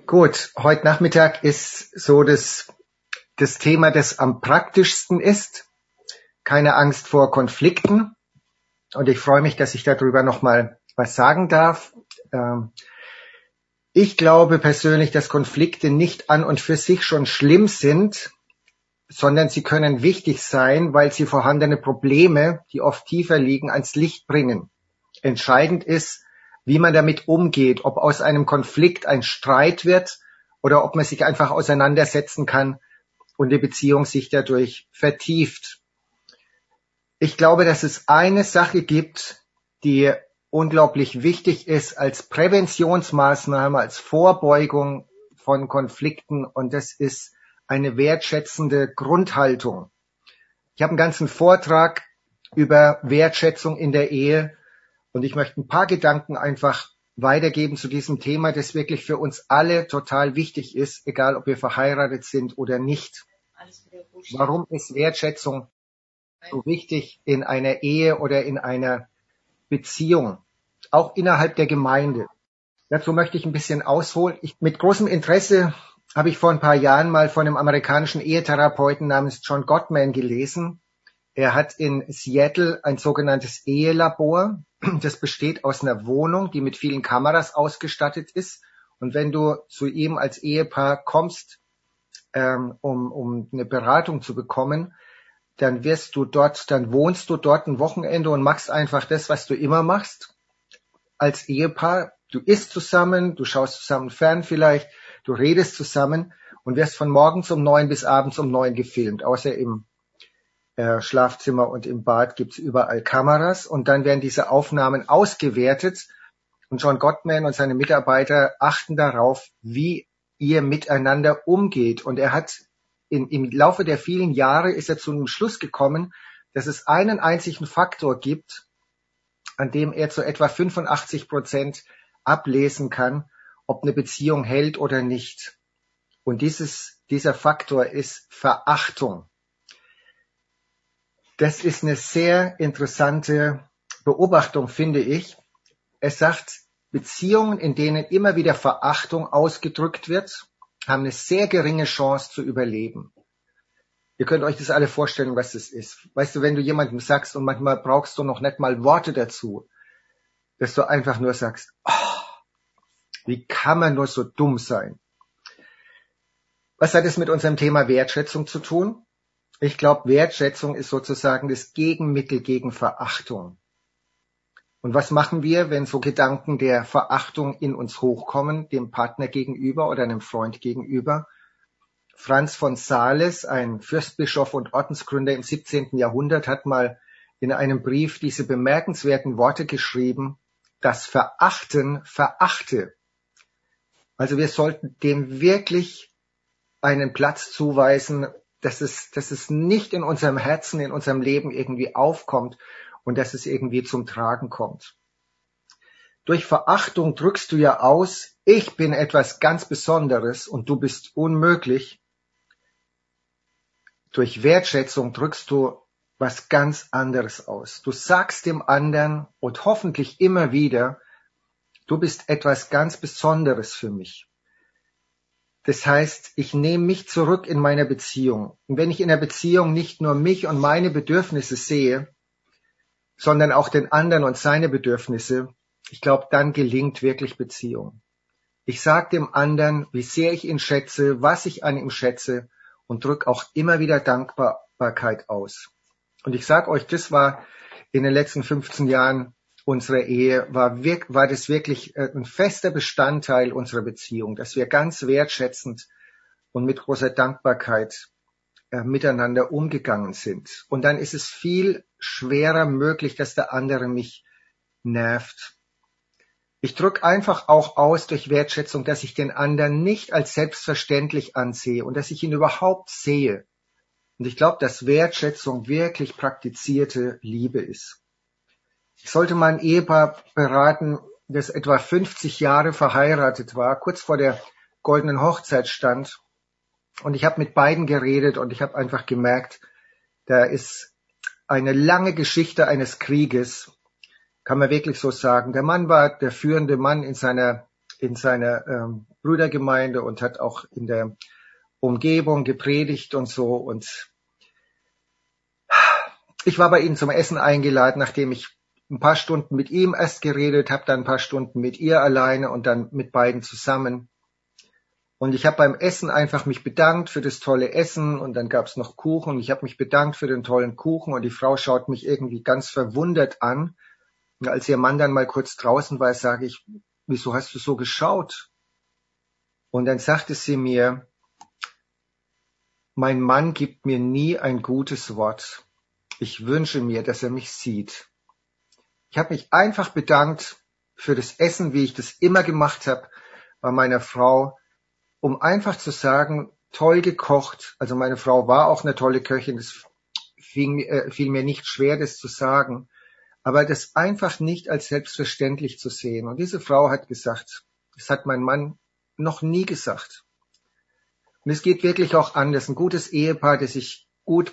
Gut, heute Nachmittag ist so das Thema, das am praktischsten ist. Keine Angst vor Konflikten. Und ich freue mich, dass ich darüber nochmal was sagen darf. Ich glaube persönlich, dass Konflikte nicht an und für sich schon schlimm sind, sondern sie können wichtig sein, weil sie vorhandene Probleme, die oft tiefer liegen, ans Licht bringen. Entscheidend ist, wie man damit umgeht, ob aus einem Konflikt ein Streit wird oder ob man sich einfach auseinandersetzen kann und die Beziehung sich dadurch vertieft. Ich glaube, dass es eine Sache gibt, die unglaublich wichtig ist als Präventionsmaßnahme, als Vorbeugung von Konflikten, und das ist eine wertschätzende Grundhaltung. Ich habe einen ganzen Vortrag über Wertschätzung in der Ehe und ich möchte ein paar Gedanken einfach weitergeben zu diesem Thema, das wirklich für uns alle total wichtig ist, egal ob wir verheiratet sind oder nicht. Warum ist Wertschätzung so wichtig in einer Ehe oder in einer Beziehung, auch innerhalb der Gemeinde? Dazu möchte ich ein bisschen ausholen. Mit großem Interesse habe ich vor ein paar Jahren mal von einem amerikanischen Ehetherapeuten namens John Gottman gelesen. Er hat in Seattle ein sogenanntes Ehelabor. Das besteht aus einer Wohnung, die mit vielen Kameras ausgestattet ist. Und wenn du zu ihm als Ehepaar kommst, um eine Beratung zu bekommen, dann wohnst du dort ein Wochenende und machst einfach das, was du immer machst als Ehepaar. Du isst zusammen, du schaust zusammen fern vielleicht, du redest zusammen und wirst von morgens um 9 bis abends um 9 gefilmt, außer im Schlafzimmer und im Bad gibt's überall Kameras, und dann werden diese Aufnahmen ausgewertet und John Gottman und seine Mitarbeiter achten darauf, wie ihr miteinander umgeht. Und er hat im Laufe der vielen Jahre ist er zu einem Schluss gekommen, dass es einen einzigen Faktor gibt, an dem er zu etwa 85% ablesen kann, ob eine Beziehung hält oder nicht. Und dieser Faktor ist Verachtung. Das ist eine sehr interessante Beobachtung, finde ich. Es sagt, Beziehungen, in denen immer wieder Verachtung ausgedrückt wird, haben eine sehr geringe Chance zu überleben. Ihr könnt euch das alle vorstellen, was das ist. Weißt du, wenn du jemandem sagst, und manchmal brauchst du noch nicht mal Worte dazu, dass du einfach nur sagst, oh, wie kann man nur so dumm sein? Was hat es mit unserem Thema Wertschätzung zu tun? Ich glaube, Wertschätzung ist sozusagen das Gegenmittel gegen Verachtung. Und was machen wir, wenn so Gedanken der Verachtung in uns hochkommen, dem Partner gegenüber oder einem Freund gegenüber? Franz von Sales, ein Fürstbischof und Ordensgründer im 17. Jahrhundert, hat mal in einem Brief diese bemerkenswerten Worte geschrieben: Das Verachten verachte. Also wir sollten dem wirklich einen Platz zuweisen, dass es nicht in unserem Herzen, in unserem Leben irgendwie aufkommt und dass es irgendwie zum Tragen kommt. Durch Verachtung drückst du ja aus, ich bin etwas ganz Besonderes und du bist unmöglich. Durch Wertschätzung drückst du was ganz anderes aus. Du sagst dem anderen und hoffentlich immer wieder, du bist etwas ganz Besonderes für mich. Das heißt, ich nehme mich zurück in meiner Beziehung. Und wenn ich in der Beziehung nicht nur mich und meine Bedürfnisse sehe, sondern auch den anderen und seine Bedürfnisse, ich glaube, dann gelingt wirklich Beziehung. Ich sage dem anderen, wie sehr ich ihn schätze, was ich an ihm schätze, und drücke auch immer wieder Dankbarkeit aus. Und ich sage euch, das war in den letzten 15 Jahren unserer Ehe, war das wirklich ein fester Bestandteil unserer Beziehung, dass wir ganz wertschätzend und mit großer Dankbarkeit miteinander umgegangen sind. Und dann ist es viel schwerer möglich, dass der andere mich nervt. Ich drücke einfach auch aus durch Wertschätzung, dass ich den anderen nicht als selbstverständlich ansehe und dass ich ihn überhaupt sehe. Und ich glaube, dass Wertschätzung wirklich praktizierte Liebe ist. Ich sollte mal ein Ehepaar beraten, das etwa 50 Jahre verheiratet war, kurz vor der goldenen Hochzeit stand. Und ich habe mit beiden geredet und ich habe einfach gemerkt, da ist eine lange Geschichte eines Krieges, kann man wirklich so sagen. Der Mann war der führende Mann in seiner in seiner Brüdergemeinde und hat auch in der Umgebung gepredigt und so. Und ich war bei ihm zum Essen eingeladen, nachdem ich ein paar Stunden mit ihm erst geredet habe, dann ein paar Stunden mit ihr alleine und dann mit beiden zusammen. Und ich habe beim Essen einfach mich bedankt für das tolle Essen und dann gab es noch Kuchen. Ich habe mich bedankt für den tollen Kuchen und die Frau schaut mich irgendwie ganz verwundert an. Und als ihr Mann dann mal kurz draußen war, sage ich, wieso hast du so geschaut? Und dann sagte sie mir, mein Mann gibt mir nie ein gutes Wort. Ich wünsche mir, dass er mich sieht. Ich habe mich einfach bedankt für das Essen, wie ich das immer gemacht habe bei meiner Frau, um einfach zu sagen, toll gekocht. Also meine Frau war auch eine tolle Köchin, das fiel mir nicht schwer, das zu sagen, aber das einfach nicht als selbstverständlich zu sehen. Und diese Frau hat gesagt, das hat mein Mann noch nie gesagt. Und es geht wirklich auch anders. Ein junges Ehepaar, das ich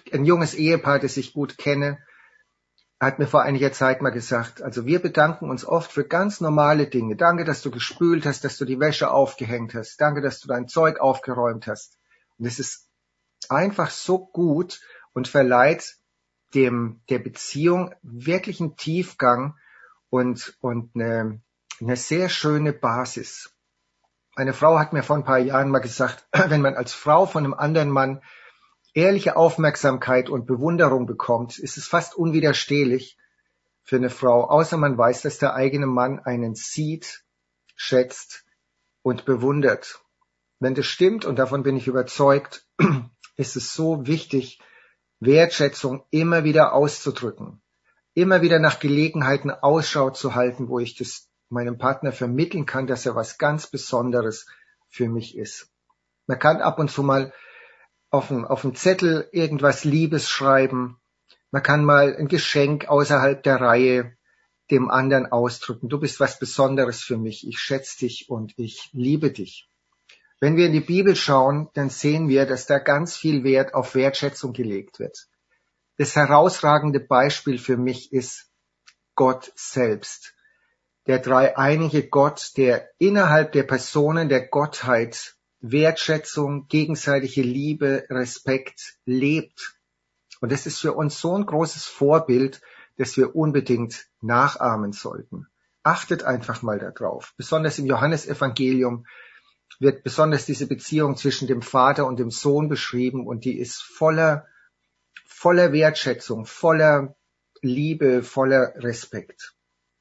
gut kenne, hat mir vor einiger Zeit mal gesagt, also wir bedanken uns oft für ganz normale Dinge. Danke, dass du gespült hast, dass du die Wäsche aufgehängt hast. Danke, dass du dein Zeug aufgeräumt hast. Und es ist einfach so gut und verleiht der Beziehung wirklich einen Tiefgang und eine sehr schöne Basis. Eine Frau hat mir vor ein paar Jahren mal gesagt, wenn man als Frau von einem anderen Mann ehrliche Aufmerksamkeit und Bewunderung bekommt, ist es fast unwiderstehlich für eine Frau, außer man weiß, dass der eigene Mann einen sieht, schätzt und bewundert. Wenn das stimmt, und davon bin ich überzeugt, ist es so wichtig, Wertschätzung immer wieder auszudrücken, immer wieder nach Gelegenheiten Ausschau zu halten, wo ich das meinem Partner vermitteln kann, dass er was ganz Besonderes für mich ist. Man kann ab und zu mal auf dem Zettel irgendwas Liebes schreiben. Man kann mal ein Geschenk außerhalb der Reihe dem anderen ausdrücken. Du bist was Besonderes für mich. Ich schätze dich und ich liebe dich. Wenn wir in die Bibel schauen, dann sehen wir, dass da ganz viel Wert auf Wertschätzung gelegt wird. Das herausragende Beispiel für mich ist Gott selbst. Der dreieinige Gott, der innerhalb der Personen der Gottheit Wertschätzung, gegenseitige Liebe, Respekt lebt. Und das ist für uns so ein großes Vorbild, das wir unbedingt nachahmen sollten. Achtet einfach mal darauf. Besonders im Johannesevangelium wird besonders diese Beziehung zwischen dem Vater und dem Sohn beschrieben und die ist voller Wertschätzung, voller Liebe, voller Respekt.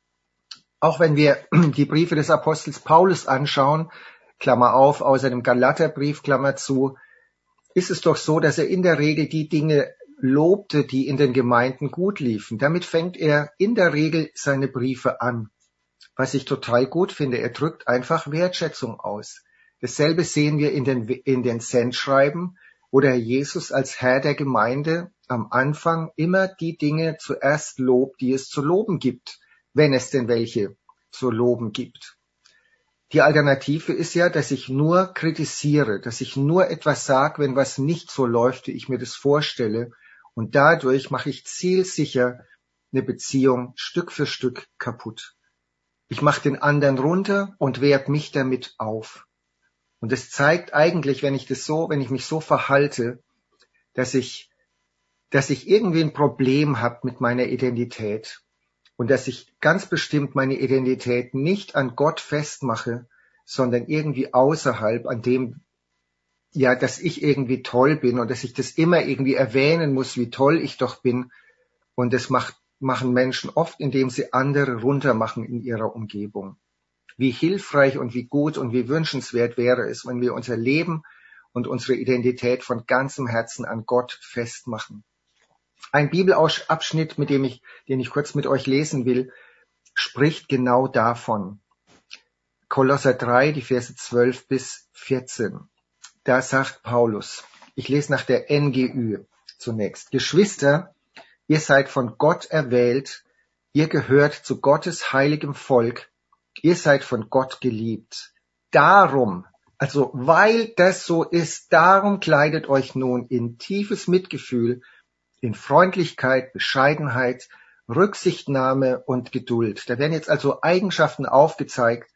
Auch wenn wir die Briefe des Apostels Paulus anschauen, Klammer auf, außer dem Galaterbrief, Klammer zu, ist es doch so, dass er in der Regel die Dinge lobte, die in den Gemeinden gut liefen. Damit fängt er in der Regel seine Briefe an. Was ich total gut finde, er drückt einfach Wertschätzung aus. Dasselbe sehen wir in den Sendschreiben, wo der Herr Jesus als Herr der Gemeinde am Anfang immer die Dinge zuerst lobt, die es zu loben gibt, wenn es denn welche zu loben gibt. Die Alternative ist ja, dass ich nur kritisiere, dass ich nur etwas sage, wenn was nicht so läuft, wie ich mir das vorstelle. Und dadurch mache ich zielsicher eine Beziehung Stück für Stück kaputt. Ich mache den anderen runter und werte mich damit auf. Und das zeigt eigentlich, wenn ich mich so verhalte, dass ich irgendwie ein Problem habe mit meiner Identität. Und dass ich ganz bestimmt meine Identität nicht an Gott festmache, sondern irgendwie außerhalb, an dem, ja, dass ich irgendwie toll bin und dass ich das immer irgendwie erwähnen muss, wie toll ich doch bin. Und das machen Menschen oft, indem sie andere runtermachen in ihrer Umgebung. Wie hilfreich und wie gut und wie wünschenswert wäre es, wenn wir unser Leben und unsere Identität von ganzem Herzen an Gott festmachen. Ein Bibelabschnitt, den ich kurz mit euch lesen will, spricht genau davon. Kolosser 3, die Verse 12 bis 14. Da sagt Paulus, ich lese nach der NGÜ zunächst. Geschwister, ihr seid von Gott erwählt, ihr gehört zu Gottes heiligem Volk, ihr seid von Gott geliebt. Darum, also weil das so ist, darum kleidet euch nun in tiefes Mitgefühl, in Freundlichkeit, Bescheidenheit, Rücksichtnahme und Geduld. Da werden jetzt also Eigenschaften aufgezeigt,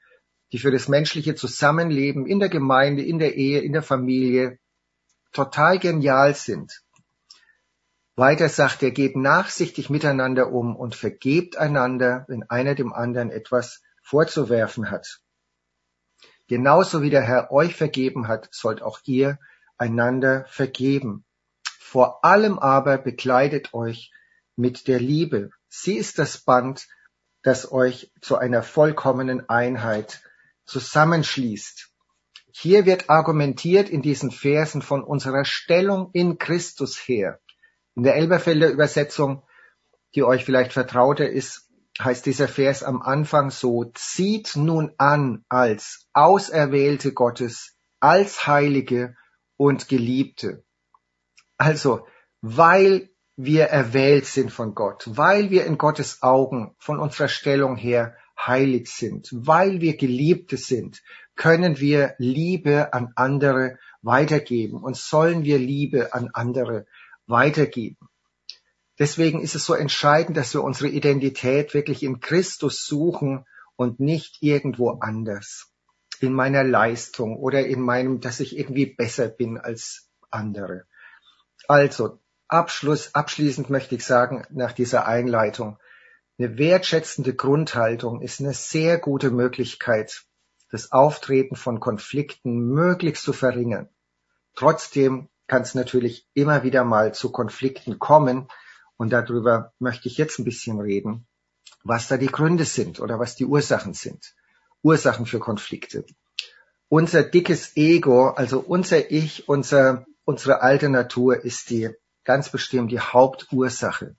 die für das menschliche Zusammenleben in der Gemeinde, in der Ehe, in der Familie total genial sind. Weiter sagt er, geht nachsichtig miteinander um und vergebt einander, wenn einer dem anderen etwas vorzuwerfen hat. Genauso wie der Herr euch vergeben hat, sollt auch ihr einander vergeben. Vor allem aber bekleidet euch mit der Liebe. Sie ist das Band, das euch zu einer vollkommenen Einheit zusammenschließt. Hier wird argumentiert in diesen Versen von unserer Stellung in Christus her. In der Elberfelder Übersetzung, die euch vielleicht vertrauter ist, heißt dieser Vers am Anfang so: Zieht nun an als Auserwählte Gottes, als Heilige und Geliebte. Also, weil wir erwählt sind von Gott, weil wir in Gottes Augen von unserer Stellung her heilig sind, weil wir Geliebte sind, können wir Liebe an andere weitergeben und sollen wir Liebe an andere weitergeben. Deswegen ist es so entscheidend, dass wir unsere Identität wirklich in Christus suchen und nicht irgendwo anders. In meiner Leistung oder in meinem, dass ich irgendwie besser bin als andere. Also, abschließend möchte ich sagen, nach dieser Einleitung, eine wertschätzende Grundhaltung ist eine sehr gute Möglichkeit, das Auftreten von Konflikten möglichst zu verringern. Trotzdem kann es natürlich immer wieder mal zu Konflikten kommen und darüber möchte ich jetzt ein bisschen reden, was da die Gründe sind oder was die Ursachen sind. Ursachen für Konflikte. Unser dickes Ego, also unser Ich, unsere alte Natur ist ganz bestimmt die Hauptursache.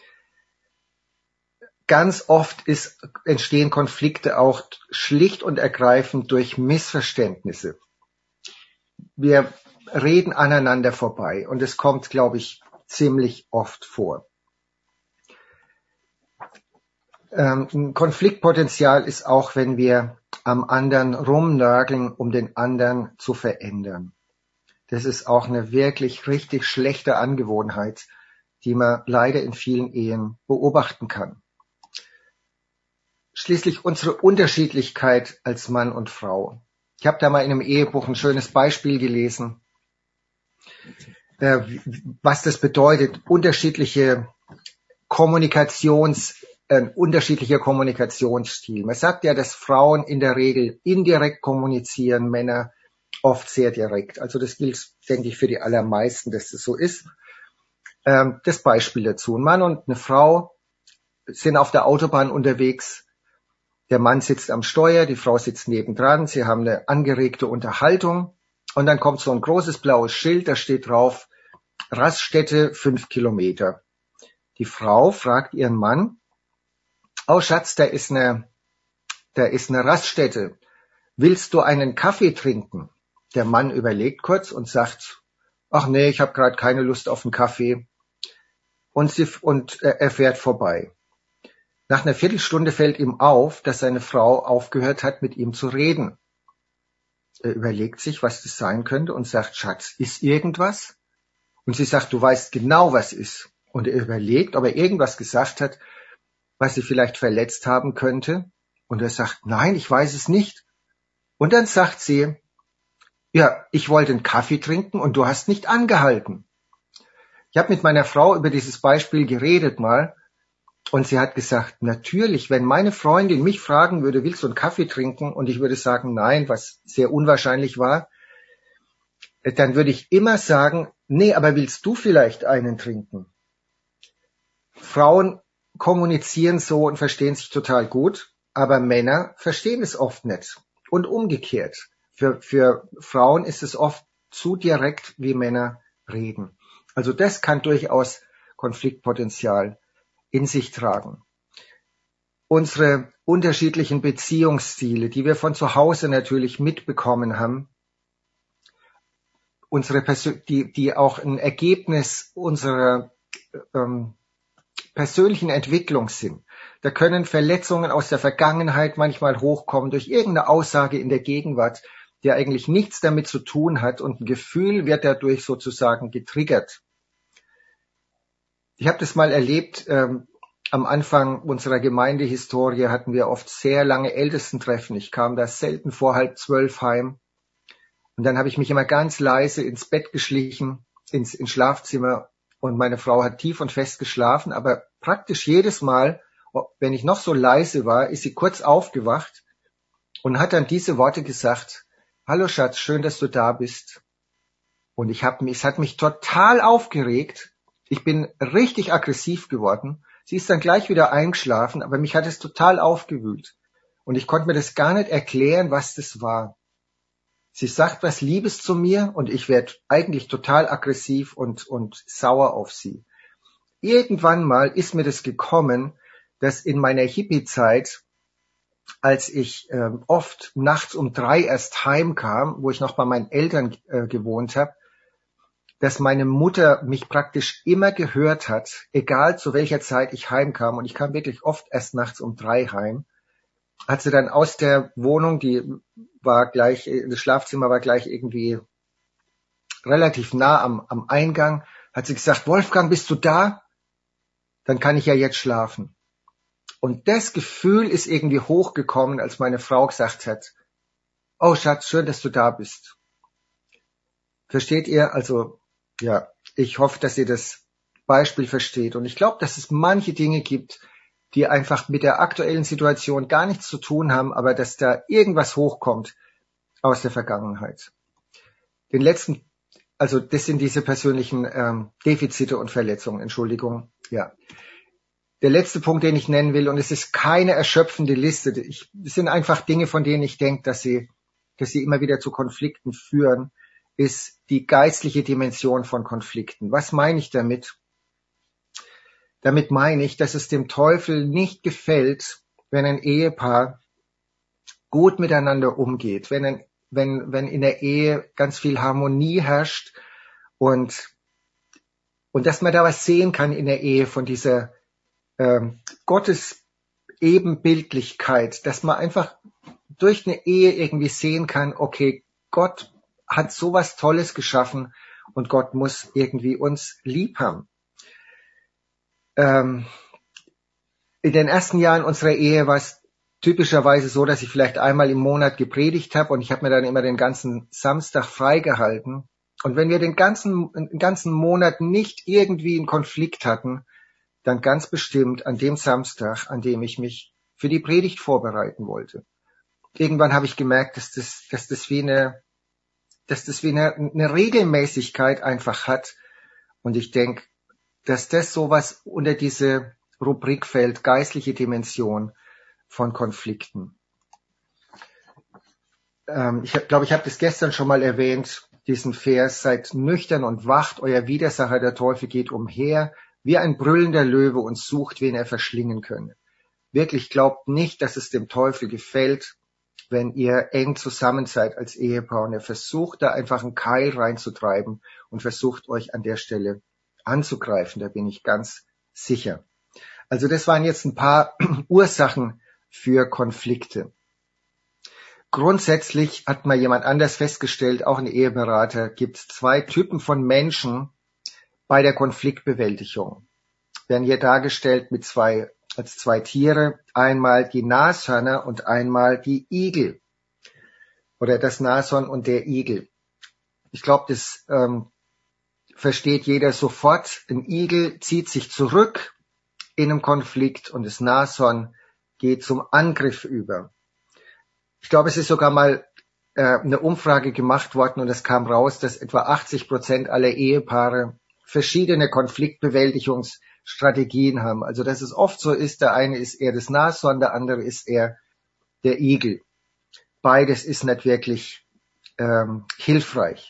Ganz oft entstehen Konflikte auch schlicht und ergreifend durch Missverständnisse. Wir reden aneinander vorbei und es kommt, glaube ich, ziemlich oft vor. Ein Konfliktpotenzial ist auch, wenn wir am anderen rumnörgeln, um den anderen zu verändern. Das ist auch eine wirklich richtig schlechte Angewohnheit, die man leider in vielen Ehen beobachten kann. Schließlich unsere Unterschiedlichkeit als Mann und Frau. Ich habe da mal in einem Ehebuch ein schönes Beispiel gelesen, was das bedeutet, unterschiedlicher Kommunikationsstil. Man sagt ja, dass Frauen in der Regel indirekt kommunizieren, Männer oft sehr direkt. Also das gilt, denke ich, für die allermeisten, dass das so ist. Das Beispiel dazu. Ein Mann und eine Frau sind auf der Autobahn unterwegs. Der Mann sitzt am Steuer, die Frau sitzt nebendran. Sie haben eine angeregte Unterhaltung. Und dann kommt so ein großes blaues Schild, da steht drauf, Raststätte 5 Kilometer. Die Frau fragt ihren Mann, oh Schatz, da ist eine Raststätte. Willst du einen Kaffee trinken? Der Mann überlegt kurz und sagt, ach nee, ich habe gerade keine Lust auf einen Kaffee. Und er fährt vorbei. Nach einer Viertelstunde fällt ihm auf, dass seine Frau aufgehört hat, mit ihm zu reden. Er überlegt sich, was das sein könnte und sagt, Schatz, ist irgendwas? Und sie sagt, du weißt genau, was ist. Und er überlegt, ob er irgendwas gesagt hat, was sie vielleicht verletzt haben könnte. Und er sagt, nein, ich weiß es nicht. Und dann sagt sie, ja, ich wollte einen Kaffee trinken und du hast nicht angehalten. Ich habe mit meiner Frau über dieses Beispiel geredet mal und sie hat gesagt, natürlich, wenn meine Freundin mich fragen würde, willst du einen Kaffee trinken? Und ich würde sagen, nein, was sehr unwahrscheinlich war, dann würde ich immer sagen, nee, aber willst du vielleicht einen trinken? Frauen kommunizieren so und verstehen sich total gut, aber Männer verstehen es oft nicht. Und umgekehrt. Für Frauen ist es oft zu direkt, wie Männer reden. Also das kann durchaus Konfliktpotenzial in sich tragen. Unsere unterschiedlichen Beziehungsstile, die wir von zu Hause natürlich mitbekommen haben, die auch ein Ergebnis unserer persönlichen Entwicklung sind. Da können Verletzungen aus der Vergangenheit manchmal hochkommen durch irgendeine Aussage in der Gegenwart, die eigentlich nichts damit zu tun hat und ein Gefühl wird dadurch sozusagen getriggert. Ich habe das mal erlebt am Anfang unserer Gemeindehistorie hatten wir oft sehr lange Ältestentreffen. Ich kam da selten vor 11:30 heim. Und dann habe ich mich immer ganz leise ins Bett geschlichen, ins Schlafzimmer. Und meine Frau hat tief und fest geschlafen. Aber praktisch jedes Mal, wenn ich noch so leise war, ist sie kurz aufgewacht und hat dann diese Worte gesagt: Hallo Schatz, schön, dass du da bist. Und es hat mich total aufgeregt. Ich bin richtig aggressiv geworden. Sie ist dann gleich wieder eingeschlafen, aber mich hat es total aufgewühlt. Und ich konnte mir das gar nicht erklären, was das war. Sie sagt was Liebes zu mir und ich werde eigentlich total aggressiv und sauer auf sie. Irgendwann mal ist mir das gekommen, dass in meiner Hippie-Zeit, als ich oft nachts um 3 erst heimkam, wo ich noch bei meinen Eltern gewohnt habe, dass meine Mutter mich praktisch immer gehört hat, egal zu welcher Zeit ich heimkam. Und ich kam wirklich oft erst nachts um 3 heim. Hat sie dann aus der Wohnung, das Schlafzimmer war gleich irgendwie relativ nah am Eingang, hat sie gesagt: Wolfgang, bist du da? Dann kann ich ja jetzt schlafen. Und das Gefühl ist irgendwie hochgekommen, als meine Frau gesagt hat: Oh Schatz, schön, dass du da bist. Versteht ihr? Also, ja, ich hoffe, dass ihr das Beispiel versteht. Und ich glaube, dass es manche Dinge gibt, die einfach mit der aktuellen Situation gar nichts zu tun haben, aber dass da irgendwas hochkommt aus der Vergangenheit. Das sind diese persönlichen Defizite und Verletzungen, Entschuldigung. Ja. Der letzte Punkt, den ich nennen will, und es ist keine erschöpfende Liste, es sind einfach Dinge, von denen ich denke, dass sie immer wieder zu Konflikten führen, ist die geistliche Dimension von Konflikten. Was meine ich damit? Damit meine ich, dass es dem Teufel nicht gefällt, wenn ein Ehepaar gut miteinander umgeht, wenn in der Ehe ganz viel Harmonie herrscht und dass man da was sehen kann in der Ehe von dieser Gottes Ebenbildlichkeit, dass man einfach durch eine Ehe irgendwie sehen kann, okay, Gott hat sowas Tolles geschaffen und Gott muss irgendwie uns lieb haben. In den ersten Jahren unserer Ehe war es typischerweise so, dass ich vielleicht einmal im Monat gepredigt habe und ich habe mir dann immer den ganzen Samstag freigehalten. Und wenn wir den ganzen Monat nicht irgendwie einen Konflikt hatten, dann ganz bestimmt an dem Samstag, an dem ich mich für die Predigt vorbereiten wollte. Irgendwann habe ich gemerkt, dass das wie eine Regelmäßigkeit einfach hat. Und ich denke, dass das sowas unter diese Rubrik fällt, geistliche Dimension von Konflikten. Ich glaube, ich habe das gestern schon mal erwähnt, diesen Vers: Seid nüchtern und wacht, euer Widersacher, der Teufel, geht umher, wie ein brüllender Löwe, und sucht, wen er verschlingen könne. Wirklich glaubt nicht, dass es dem Teufel gefällt, wenn ihr eng zusammen seid als Ehepaar, und er versucht, da einfach einen Keil reinzutreiben und versucht, euch an der Stelle anzugreifen. Da bin ich ganz sicher. Also das waren jetzt ein paar Ursachen für Konflikte. Grundsätzlich hat mal jemand anders festgestellt, auch ein Eheberater, gibt es 2 Typen von Menschen bei der Konfliktbewältigung. Werden hier dargestellt als zwei Tiere, einmal die Nashörner und einmal die Igel. Oder das Nashorn und der Igel. Ich glaube, das versteht jeder sofort. Ein Igel zieht sich zurück in einem Konflikt und das Nashorn geht zum Angriff über. Ich glaube, es ist sogar mal eine Umfrage gemacht worden und es kam raus, dass etwa 80% aller Ehepaare verschiedene Konfliktbewältigungsstrategien haben. Also dass es oft so ist, der eine ist eher das Nashorn, der andere ist eher der Igel. Beides ist nicht wirklich hilfreich.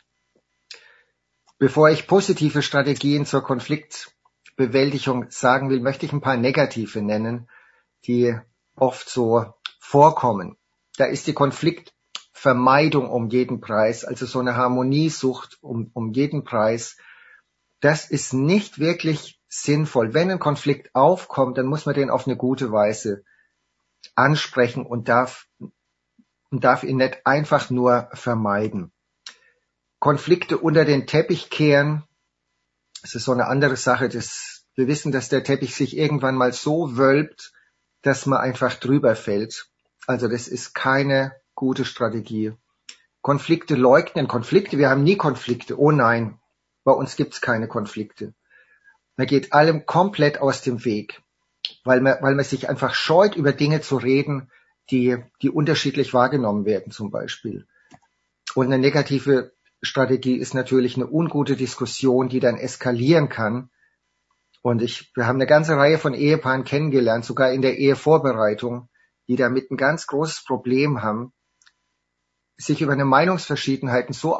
Bevor ich positive Strategien zur Konfliktbewältigung sagen will, möchte ich ein paar negative nennen, die oft so vorkommen. Da ist die Konfliktvermeidung um jeden Preis, also so eine Harmoniesucht um jeden Preis. Das ist nicht wirklich sinnvoll. Wenn ein Konflikt aufkommt, dann muss man den auf eine gute Weise ansprechen und darf ihn nicht einfach nur vermeiden. Konflikte unter den Teppich kehren, das ist so eine andere Sache, das Wir wissen, dass der Teppich sich irgendwann mal so wölbt, dass man einfach drüber fällt. Also das ist keine gute Strategie. Konflikte leugnen. Wir haben nie Konflikte. Oh nein, bei uns gibt's keine Konflikte. Man geht allem komplett aus dem Weg, weil man sich einfach scheut, über Dinge zu reden, die unterschiedlich wahrgenommen werden zum Beispiel. Und eine negative Strategie ist natürlich eine ungute Diskussion, die dann eskalieren kann. Und wir haben eine ganze Reihe von Ehepaaren kennengelernt, sogar in der Ehevorbereitung, die damit ein ganz großes Problem haben, sich über eine Meinungsverschiedenheit so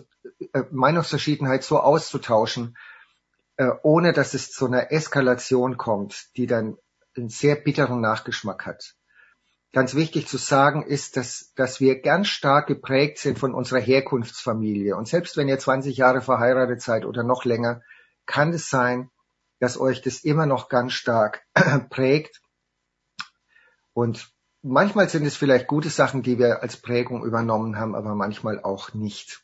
auszutauschen, ohne dass es zu einer Eskalation kommt, die dann einen sehr bitteren Nachgeschmack hat. Ganz wichtig zu sagen ist, dass wir ganz stark geprägt sind von unserer Herkunftsfamilie. Und selbst wenn ihr 20 Jahre verheiratet seid oder noch länger, kann es sein, dass euch das immer noch ganz stark prägt. Und manchmal sind es vielleicht gute Sachen, die wir als Prägung übernommen haben, aber manchmal auch nicht.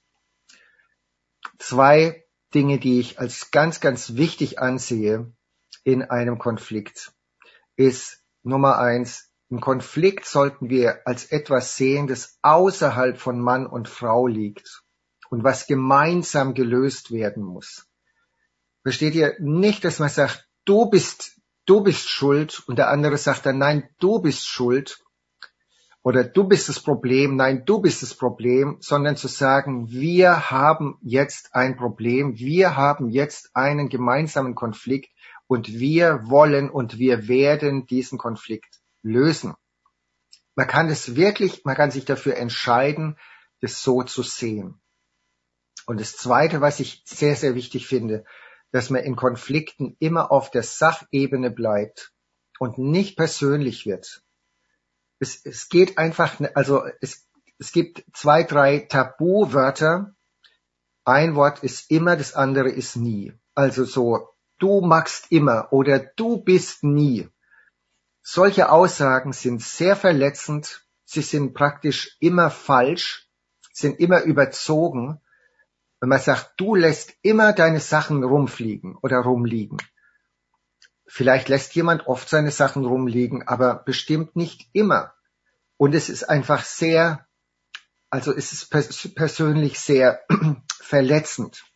2 Dinge, die ich als ganz, ganz wichtig ansehe in einem Konflikt, ist Nummer 1, einen Konflikt sollten wir als etwas sehen, das außerhalb von Mann und Frau liegt und was gemeinsam gelöst werden muss. Versteht ihr? Nicht, dass man sagt, du bist schuld und der andere sagt dann, nein, du bist schuld oder du bist das Problem, nein, du bist das Problem, sondern zu sagen, wir haben jetzt ein Problem, wir haben jetzt einen gemeinsamen Konflikt und wir wollen und wir werden diesen Konflikt lösen. Man kann sich dafür entscheiden, das so zu sehen. Und das Zweite, was ich sehr, sehr wichtig finde, dass man in Konflikten immer auf der Sachebene bleibt und nicht persönlich wird. Es geht einfach, also es gibt 2, 3 Tabuwörter. Ein Wort ist immer, das andere ist nie. Also so, du magst immer oder du bist nie. Solche Aussagen sind sehr verletzend. Sie sind praktisch immer falsch, sind immer überzogen. Wenn man sagt, du lässt immer deine Sachen rumfliegen oder rumliegen. Vielleicht lässt jemand oft seine Sachen rumliegen, aber bestimmt nicht immer. Und es ist einfach es ist persönlich sehr verletzend.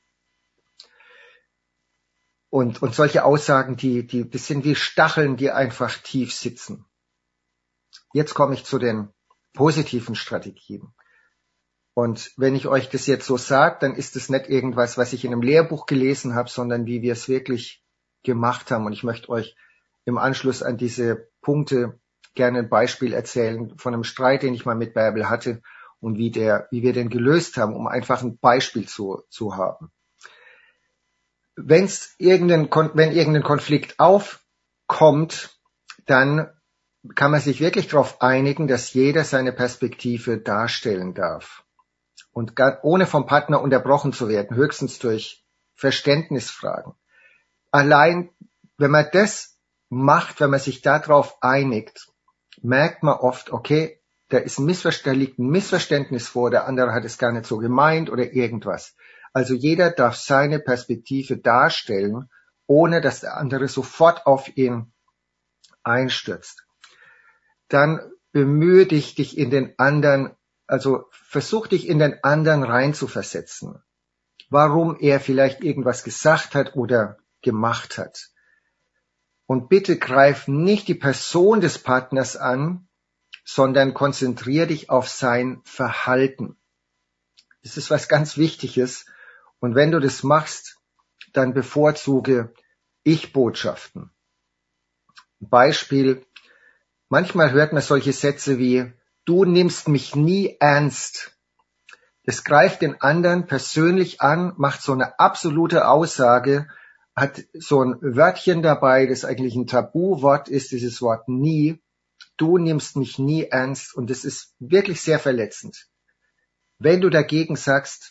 Und solche Aussagen, das sind wie Stacheln, die einfach tief sitzen. Jetzt komme ich zu den positiven Strategien. Und wenn ich euch das jetzt so sage, dann ist es nicht irgendwas, was ich in einem Lehrbuch gelesen habe, sondern wie wir es wirklich gemacht haben. Und ich möchte euch im Anschluss an diese Punkte gerne ein Beispiel erzählen von einem Streit, den ich mal mit Bärbel hatte und wie wir den gelöst haben, um einfach ein Beispiel zu haben. Wenn irgendein Konflikt aufkommt, dann kann man sich wirklich darauf einigen, dass jeder seine Perspektive darstellen darf. Und ohne vom Partner unterbrochen zu werden, höchstens durch Verständnisfragen. Allein, wenn man das macht, wenn man sich darauf einigt, merkt man oft, okay, da liegt ein Missverständnis vor, der andere hat es gar nicht so gemeint oder irgendwas. Also jeder darf seine Perspektive darstellen, ohne dass der andere sofort auf ihn einstürzt. Dann bemühe dich in den anderen, also versuch dich in den anderen reinzuversetzen, warum er vielleicht irgendwas gesagt hat oder gemacht hat. Und bitte greif nicht die Person des Partners an, sondern konzentriere dich auf sein Verhalten. Das ist was ganz Wichtiges. Und wenn du das machst, dann bevorzuge Ich-Botschaften. Beispiel, manchmal hört man solche Sätze wie, du nimmst mich nie ernst. Das greift den anderen persönlich an, macht so eine absolute Aussage, hat so ein Wörtchen dabei, das eigentlich ein Tabuwort ist, dieses Wort nie. Du nimmst mich nie ernst und das ist wirklich sehr verletzend. Wenn du dagegen sagst,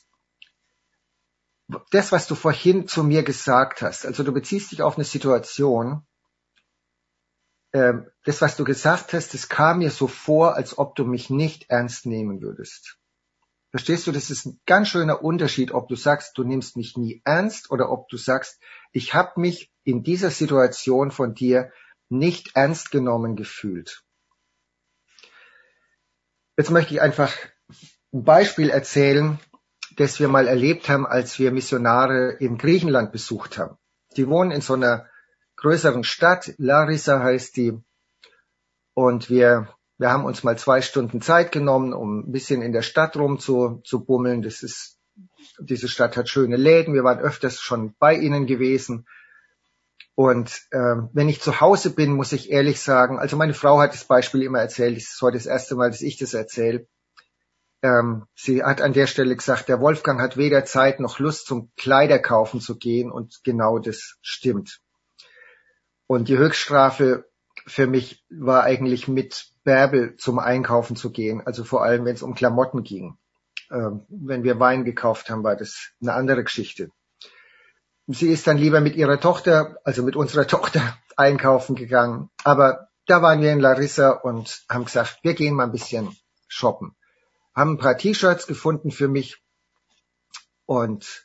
das, was du vorhin zu mir gesagt hast, also du beziehst dich auf eine Situation, das, was du gesagt hast, das kam mir so vor, als ob du mich nicht ernst nehmen würdest. Verstehst du, das ist ein ganz schöner Unterschied, ob du sagst, du nimmst mich nie ernst oder ob du sagst, ich habe mich in dieser Situation von dir nicht ernst genommen gefühlt. Jetzt möchte ich einfach ein Beispiel erzählen, das wir mal erlebt haben, als wir Missionare in Griechenland besucht haben. Die wohnen in so einer größeren Stadt, Larissa heißt die, und wir haben uns mal 2 Stunden Zeit genommen, um ein bisschen in der Stadt rum zu bummeln. Diese Stadt hat schöne Läden, wir waren öfters schon bei ihnen gewesen. Und wenn ich zu Hause bin, muss ich ehrlich sagen, also meine Frau hat das Beispiel immer erzählt, es ist heute das erste Mal, dass ich das erzähle. Sie hat an der Stelle gesagt, der Wolfgang hat weder Zeit noch Lust, zum Kleiderkaufen zu gehen, und genau das stimmt. Und die Höchststrafe für mich war eigentlich, mit Bärbel zum Einkaufen zu gehen, also vor allem, wenn es um Klamotten ging. Wenn wir Wein gekauft haben, war das eine andere Geschichte. Sie ist dann lieber mit ihrer Tochter, also mit unserer Tochter, einkaufen gegangen. Aber da waren wir in Larissa und haben gesagt, wir gehen mal ein bisschen shoppen. Haben ein paar T-Shirts gefunden für mich und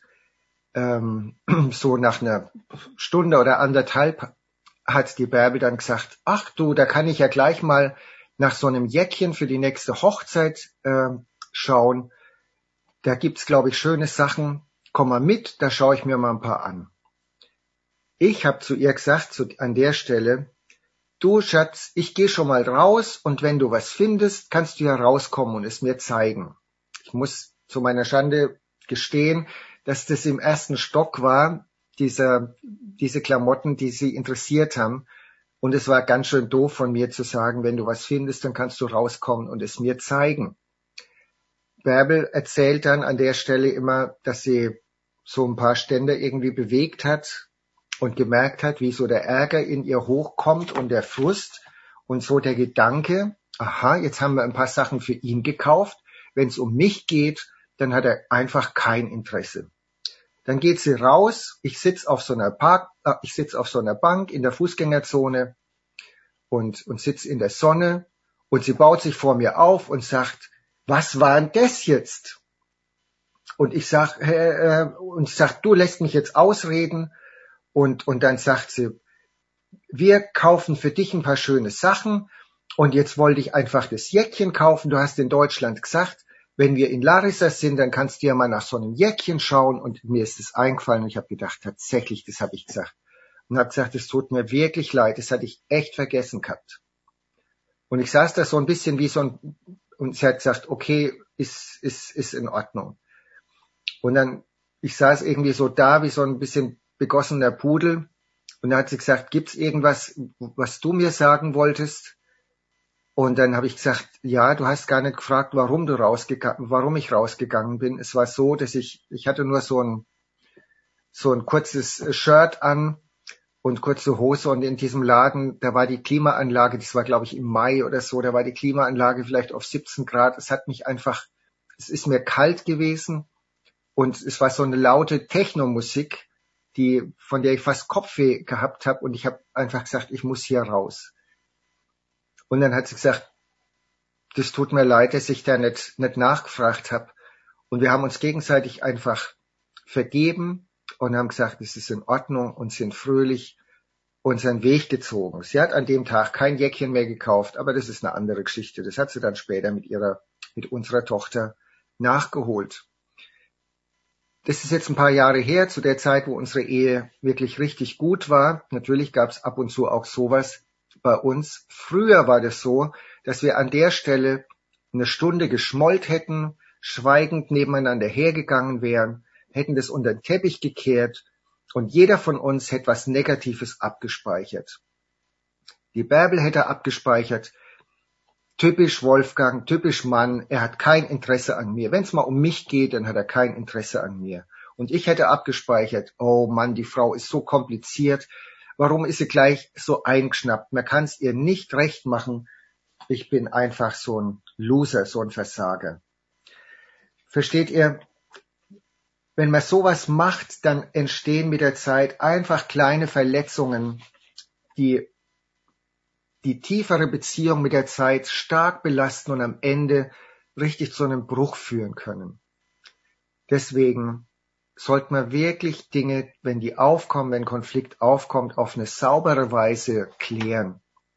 so nach einer Stunde oder anderthalb hat die Bärbel dann gesagt, ach du, da kann ich ja gleich mal nach so einem Jäckchen für die nächste Hochzeit schauen. Da gibt's, glaube ich, schöne Sachen. Komm mal mit, da schaue ich mir mal ein paar an. Ich habe zu ihr gesagt, an der Stelle, du Schatz, ich gehe schon mal raus und wenn du was findest, kannst du ja rauskommen und es mir zeigen. Ich muss zu meiner Schande gestehen, dass das im ersten Stock war, diese Klamotten, die sie interessiert haben. Und es war ganz schön doof von mir zu sagen, wenn du was findest, dann kannst du rauskommen und es mir zeigen. Bärbel erzählt dann an der Stelle immer, dass sie so ein paar Stände irgendwie bewegt hat und gemerkt hat, wie so der Ärger in ihr hochkommt und der Frust und so der Gedanke, aha, jetzt haben wir ein paar Sachen für ihn gekauft. Wenn es um mich geht, dann hat er einfach kein Interesse. Dann geht sie raus, ich sitze auf so einer Bank in der Fußgängerzone und sitze in der Sonne und sie baut sich vor mir auf und sagt, was war denn das jetzt? Und ich sag, du lässt mich jetzt ausreden. Und dann sagt sie, wir kaufen für dich ein paar schöne Sachen und jetzt wollte ich einfach das Jäckchen kaufen. Du hast in Deutschland gesagt, wenn wir in Larissa sind, dann kannst du ja mal nach so einem Jäckchen schauen, und mir ist es eingefallen und ich habe gedacht, tatsächlich, das habe ich gesagt. Und habe gesagt, es tut mir wirklich leid, das hatte ich echt vergessen gehabt. Und ich saß da so ein bisschen wie und sie hat gesagt, okay, ist in Ordnung. Und dann, ich saß irgendwie so da wie so ein bisschen begossener Pudel. Und dann hat sie gesagt, gibt's irgendwas, was du mir sagen wolltest? Und dann habe ich gesagt, ja, du hast gar nicht gefragt, warum ich rausgegangen bin. Es war so, dass ich hatte nur so ein kurzes Shirt an und kurze Hose, und in diesem Laden, da war die Klimaanlage, das war glaube ich im Mai oder so, da war die Klimaanlage vielleicht auf 17 Grad. Es ist mir kalt gewesen und es war so eine laute Techno-Musik, von der ich fast Kopfweh gehabt habe, und ich habe einfach gesagt, ich muss hier raus. Und dann hat sie gesagt, das tut mir leid, dass ich da nicht nachgefragt habe. Und wir haben uns gegenseitig einfach vergeben und haben gesagt, es ist in Ordnung, und sind fröhlich unseren Weg gezogen. Sie hat an dem Tag kein Jäckchen mehr gekauft, aber das ist eine andere Geschichte. Das hat sie dann später mit unserer Tochter nachgeholt. Das ist jetzt ein paar Jahre her, zu der Zeit, wo unsere Ehe wirklich richtig gut war. Natürlich gab es ab und zu auch sowas bei uns. Früher war das so, dass wir an der Stelle eine Stunde geschmollt hätten, schweigend nebeneinander hergegangen wären, hätten das unter den Teppich gekehrt und jeder von uns hätte was Negatives abgespeichert. Die Bärbel hätte abgespeichert, typisch Wolfgang, typisch Mann, er hat kein Interesse an mir. Wenn es mal um mich geht, dann hat er kein Interesse an mir. Und ich hätte abgespeichert, oh Mann, die Frau ist so kompliziert. Warum ist sie gleich so eingeschnappt? Man kann es ihr nicht recht machen. Ich bin einfach so ein Loser, so ein Versager. Versteht ihr? Wenn man sowas macht, dann entstehen mit der Zeit einfach kleine Verletzungen, die tiefere Beziehung mit der Zeit stark belasten und am Ende richtig zu einem Bruch führen können. Deswegen sollte man wirklich Dinge, wenn die aufkommen, wenn Konflikt aufkommt, auf eine saubere Weise klären.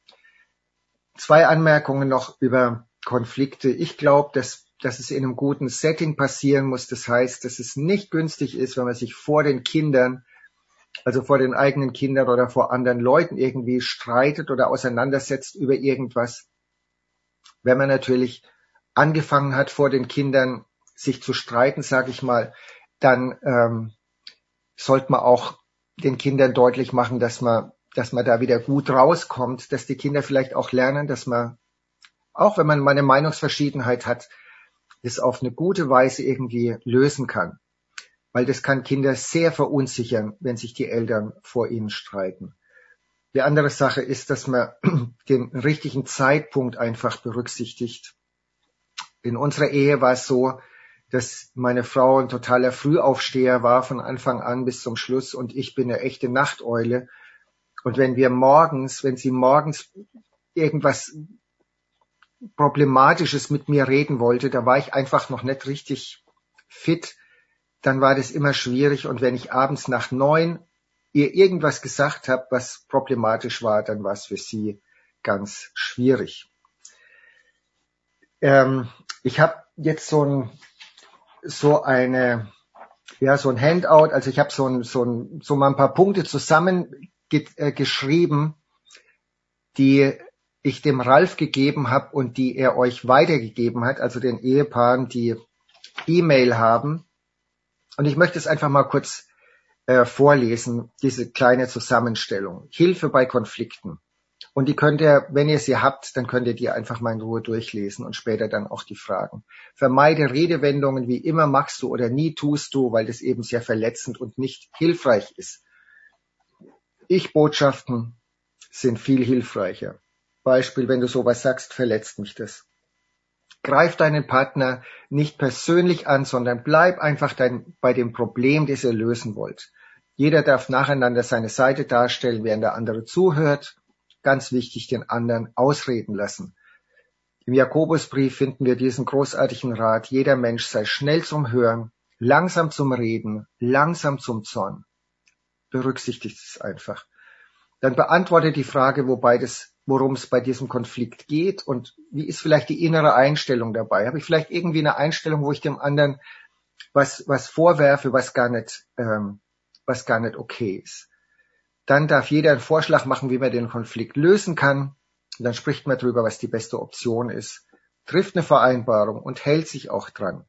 2 Anmerkungen noch über Konflikte. Ich glaube, dass es in einem guten Setting passieren muss. Das heißt, dass es nicht günstig ist, wenn man sich vor den Kindern, also vor den eigenen Kindern oder vor anderen Leuten irgendwie streitet oder auseinandersetzt über irgendwas. Wenn man natürlich angefangen hat, vor den Kindern sich zu streiten, sage ich mal, dann sollte man auch den Kindern deutlich machen, dass man da wieder gut rauskommt, dass die Kinder vielleicht auch lernen, dass man, auch wenn man mal eine Meinungsverschiedenheit hat, das auf eine gute Weise irgendwie lösen kann. Weil das kann Kinder sehr verunsichern, wenn sich die Eltern vor ihnen streiten. Die andere Sache ist, dass man den richtigen Zeitpunkt einfach berücksichtigt. In unserer Ehe war es so, dass meine Frau ein totaler Frühaufsteher war von Anfang an bis zum Schluss und ich bin eine echte Nachteule. Und wenn sie morgens irgendwas Problematisches mit mir reden wollte, da war ich einfach noch nicht richtig fit, dann war das immer schwierig. Und wenn ich abends nach 9 ihr irgendwas gesagt habe, was problematisch war, dann war es für sie ganz schwierig. Ich habe jetzt so ein Handout, also ich habe so mal ein paar Punkte zusammengeschrieben, die ich dem Ralf gegeben habe und die er euch weitergegeben hat, also den Ehepaaren, die E-Mail haben. Und ich möchte es einfach mal kurz vorlesen, diese kleine Zusammenstellung. Hilfe bei Konflikten. Und die könnt ihr, wenn ihr sie habt, dann könnt ihr die einfach mal in Ruhe durchlesen und später dann auch die Fragen. Vermeide Redewendungen wie immer machst du oder nie tust du, weil das eben sehr verletzend und nicht hilfreich ist. Ich-Botschaften sind viel hilfreicher. Beispiel, wenn du sowas sagst, verletzt mich das. Greif deinen Partner nicht persönlich an, sondern bleib einfach bei dem Problem, das ihr lösen wollt. Jeder darf nacheinander seine Seite darstellen, während der andere zuhört. Ganz wichtig, den anderen ausreden lassen. Im Jakobusbrief finden wir diesen großartigen Rat, jeder Mensch sei schnell zum Hören, langsam zum Reden, langsam zum Zorn. Berücksichtigt es einfach. Dann beantworte die Frage, worum es bei diesem Konflikt geht und wie ist vielleicht die innere Einstellung dabei? Habe ich vielleicht irgendwie eine Einstellung, wo ich dem anderen was vorwerfe, was gar nicht okay ist? Dann darf jeder einen Vorschlag machen, wie man den Konflikt lösen kann. Und dann spricht man darüber, was die beste Option ist, trifft eine Vereinbarung und hält sich auch dran.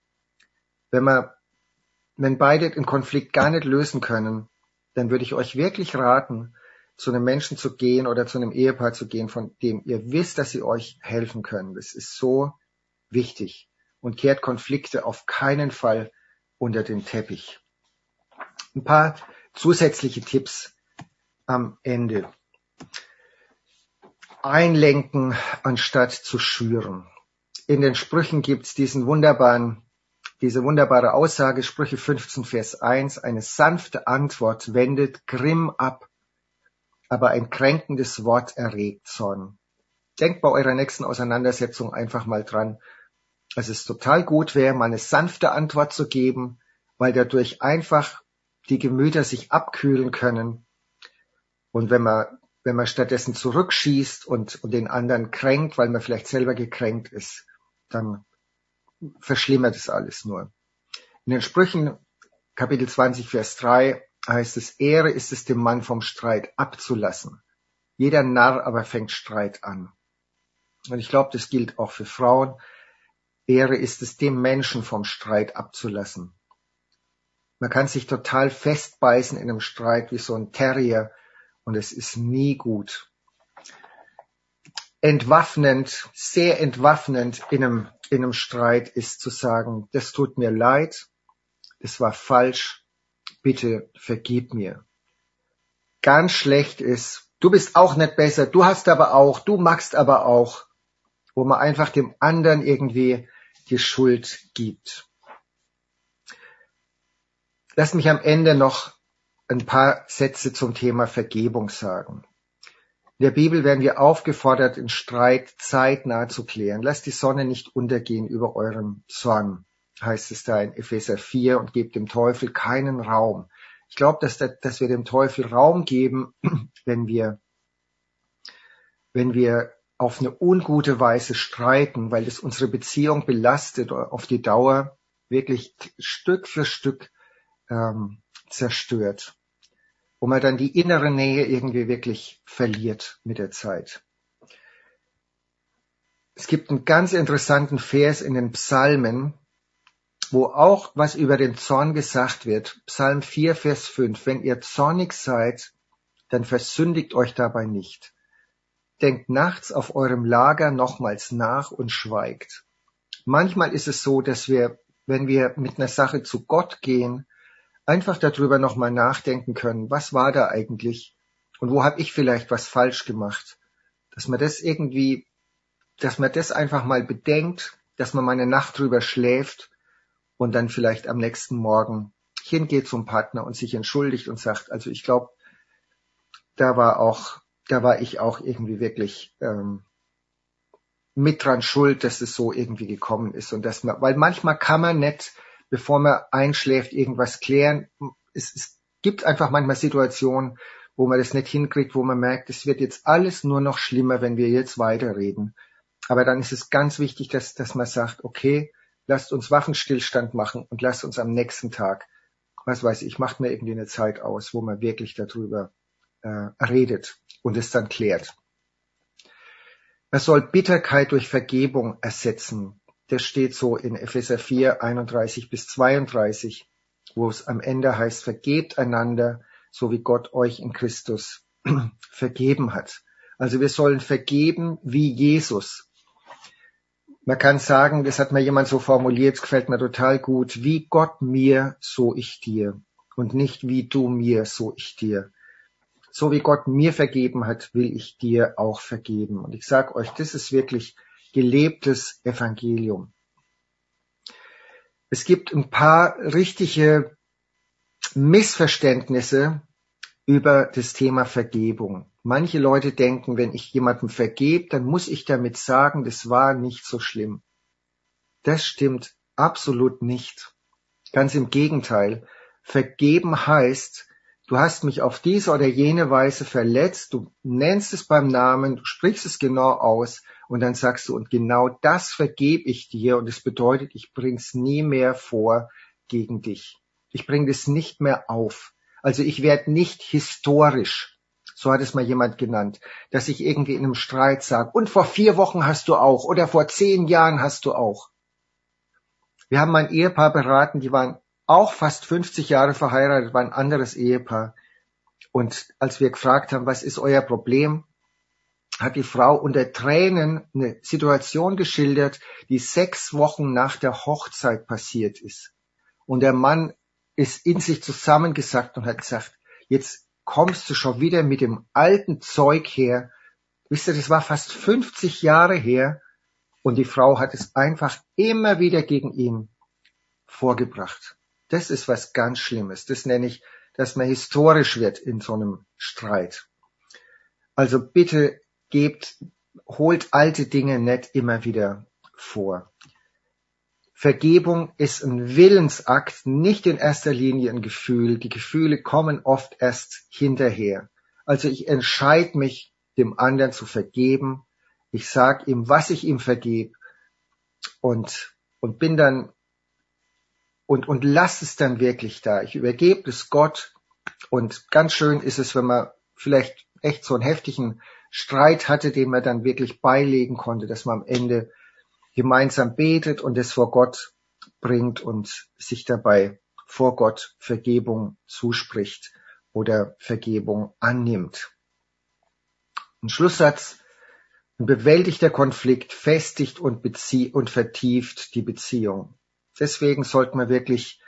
Wenn beide den Konflikt gar nicht lösen können, dann würde ich euch wirklich raten, zu einem Menschen zu gehen oder zu einem Ehepaar zu gehen, von dem ihr wisst, dass sie euch helfen können. Das ist so wichtig und kehrt Konflikte auf keinen Fall unter den Teppich. Ein paar zusätzliche Tipps am Ende. Einlenken anstatt zu schüren. In den Sprüchen gibt's diese wunderbare Aussage, Sprüche 15, Vers 1, eine sanfte Antwort wendet Grimm ab, aber ein kränkendes Wort erregt Zorn. Denkt bei eurer nächsten Auseinandersetzung einfach mal dran, dass es total gut wäre, mal eine sanfte Antwort zu geben, weil dadurch einfach die Gemüter sich abkühlen können. Und wenn man stattdessen zurückschießt und den anderen kränkt, weil man vielleicht selber gekränkt ist, dann verschlimmert es alles nur. In den Sprüchen, Kapitel 20, Vers 3, heißt es, Ehre ist es dem Mann vom Streit abzulassen. Jeder Narr aber fängt Streit an. Und ich glaube, das gilt auch für Frauen. Ehre ist es dem Menschen vom Streit abzulassen. Man kann sich total festbeißen in einem Streit wie so ein Terrier und es ist nie gut. Entwaffnend, sehr entwaffnend in einem Streit ist zu sagen, das tut mir leid, das war falsch, bitte vergib mir. Ganz schlecht ist, du bist auch nicht besser, du hast aber auch, du magst aber auch, wo man einfach dem anderen irgendwie die Schuld gibt. Lass mich am Ende noch ein paar Sätze zum Thema Vergebung sagen. In der Bibel werden wir aufgefordert, den Streit zeitnah zu klären. Lasst die Sonne nicht untergehen über euren Zorn. heißt es da in Epheser 4, und gebt dem Teufel keinen Raum. Ich glaube, dass wir dem Teufel Raum geben, wenn wir auf eine ungute Weise streiten, weil es unsere Beziehung belastet oder auf die Dauer wirklich Stück für Stück zerstört, wo man dann die innere Nähe irgendwie wirklich verliert mit der Zeit. Es gibt einen ganz interessanten Vers in den Psalmen, wo auch was über den Zorn gesagt wird. Psalm 4, Vers 5. Wenn ihr zornig seid, dann versündigt euch dabei nicht. Denkt nachts auf eurem Lager nochmals nach und schweigt. Manchmal ist es so, dass wir, wenn wir mit einer Sache zu Gott gehen, einfach darüber nochmal nachdenken können, was war da eigentlich und wo habe ich vielleicht was falsch gemacht. Dass man das einfach mal bedenkt, dass man mal eine Nacht drüber schläft und dann vielleicht am nächsten Morgen hingeht zum Partner und sich entschuldigt und sagt, also ich glaube, da war ich auch irgendwie wirklich mit dran schuld, dass es so irgendwie gekommen ist. Und weil manchmal kann man nicht, bevor man einschläft, irgendwas klären. Es gibt einfach manchmal Situationen, wo man das nicht hinkriegt, wo man merkt, es wird jetzt alles nur noch schlimmer, wenn wir jetzt weiterreden. Aber dann ist es ganz wichtig, dass man sagt, okay, lasst uns Waffenstillstand machen und lasst uns am nächsten Tag, was weiß ich, macht mir irgendwie eine Zeit aus, wo man wirklich darüber redet und es dann klärt. Man soll Bitterkeit durch Vergebung ersetzen. Das steht so in Epheser 4, 31 bis 32, wo es am Ende heißt, vergebt einander, so wie Gott euch in Christus vergeben hat. Also wir sollen vergeben wie Jesus. Man kann sagen, das hat mir jemand so formuliert, es gefällt mir total gut, wie Gott mir, so ich dir. Und nicht wie du mir, so ich dir. So wie Gott mir vergeben hat, will ich dir auch vergeben. Und ich sage euch, das ist wirklich gelebtes Evangelium. Es gibt ein paar richtige Missverständnisse über das Thema Vergebung. Manche Leute denken, wenn ich jemandem vergebe, dann muss ich damit sagen, das war nicht so schlimm. Das stimmt absolut nicht. Ganz im Gegenteil. Vergeben heißt, du hast mich auf diese oder jene Weise verletzt, du nennst es beim Namen, du sprichst es genau aus und dann sagst du, und genau das vergebe ich dir und es bedeutet, ich bring's nie mehr vor gegen dich. Ich bringe das nicht mehr auf. Also ich werde nicht historisch, so hat es mal jemand genannt, dass ich irgendwie in einem Streit sage, und vor 4 Wochen hast du auch oder vor 10 Jahren hast du auch. Wir haben ein Ehepaar beraten, die waren auch fast 50 Jahre verheiratet, war ein anderes Ehepaar. Und als wir gefragt haben, was ist euer Problem, hat die Frau unter Tränen eine Situation geschildert, die 6 Wochen nach der Hochzeit passiert ist. Und der Mann ist in sich zusammengesackt und hat gesagt, jetzt kommst du schon wieder mit dem alten Zeug her. Wisst ihr, das war fast 50 Jahre her und die Frau hat es einfach immer wieder gegen ihn vorgebracht. Das ist was ganz Schlimmes. Das nenne ich, dass man historisch wird in so einem Streit. Also bitte holt alte Dinge nicht immer wieder vor. Vergebung ist ein Willensakt, nicht in erster Linie ein Gefühl. Die Gefühle kommen oft erst hinterher. Also ich entscheide mich, dem anderen zu vergeben. Ich sage ihm, was ich ihm vergebe und bin dann und lass es dann wirklich da. Ich übergebe es Gott und ganz schön ist es, wenn man vielleicht echt so einen heftigen Streit hatte, den man dann wirklich beilegen konnte, dass man am Ende gemeinsam betet und es vor Gott bringt und sich dabei vor Gott Vergebung zuspricht oder Vergebung annimmt. Ein Schlusssatz: Ein bewältigter Konflikt festigt und vertieft die Beziehung. Deswegen sollte man wirklich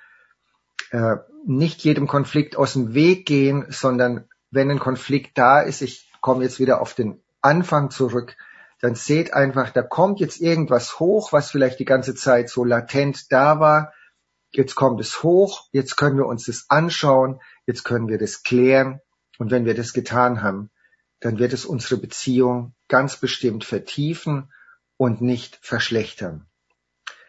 nicht jedem Konflikt aus dem Weg gehen, sondern wenn ein Konflikt da ist, ich komme jetzt wieder auf den Anfang zurück, dann seht einfach, da kommt jetzt irgendwas hoch, was vielleicht die ganze Zeit so latent da war. Jetzt kommt es hoch, jetzt können wir uns das anschauen, jetzt können wir das klären. Und wenn wir das getan haben, dann wird es unsere Beziehung ganz bestimmt vertiefen und nicht verschlechtern.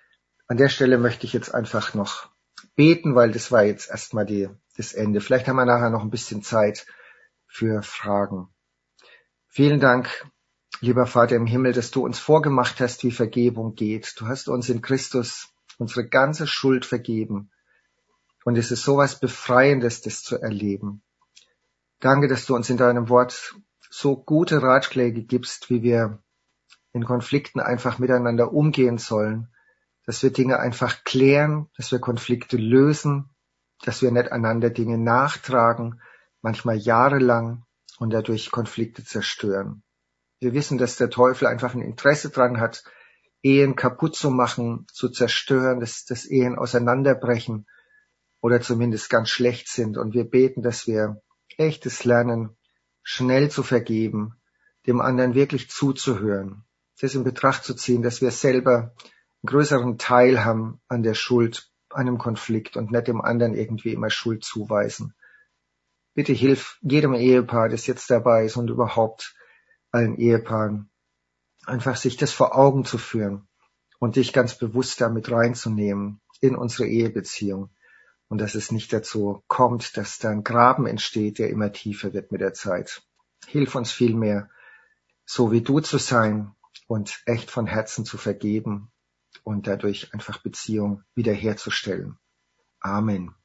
An der Stelle möchte ich jetzt einfach noch beten, weil das war jetzt erstmal das Ende. Vielleicht haben wir nachher noch ein bisschen Zeit für Fragen. Vielen Dank, lieber Vater im Himmel, dass du uns vorgemacht hast, wie Vergebung geht. Du hast uns in Christus unsere ganze Schuld vergeben. Und es ist sowas Befreiendes, das zu erleben. Danke, dass du uns in deinem Wort so gute Ratschläge gibst, wie wir in Konflikten einfach miteinander umgehen sollen, dass wir Dinge einfach klären, dass wir Konflikte lösen, dass wir nicht einander Dinge nachtragen, manchmal jahrelang und dadurch Konflikte zerstören. Wir wissen, dass der Teufel einfach ein Interesse dran hat, Ehen kaputt zu machen, zu zerstören, dass Ehen auseinanderbrechen oder zumindest ganz schlecht sind. Und wir beten, dass wir echtes lernen, schnell zu vergeben, dem anderen wirklich zuzuhören, das in Betracht zu ziehen, dass wir selber einen größeren Teil haben an der Schuld, an einem Konflikt und nicht dem anderen irgendwie immer Schuld zuweisen. Bitte hilf jedem Ehepaar, das jetzt dabei ist und überhaupt allen Ehepaaren, einfach sich das vor Augen zu führen und dich ganz bewusst damit reinzunehmen in unsere Ehebeziehung. Und dass es nicht dazu kommt, dass da ein Graben entsteht, der immer tiefer wird mit der Zeit. Hilf uns vielmehr, so wie du zu sein und echt von Herzen zu vergeben und dadurch einfach Beziehung wiederherzustellen. Amen.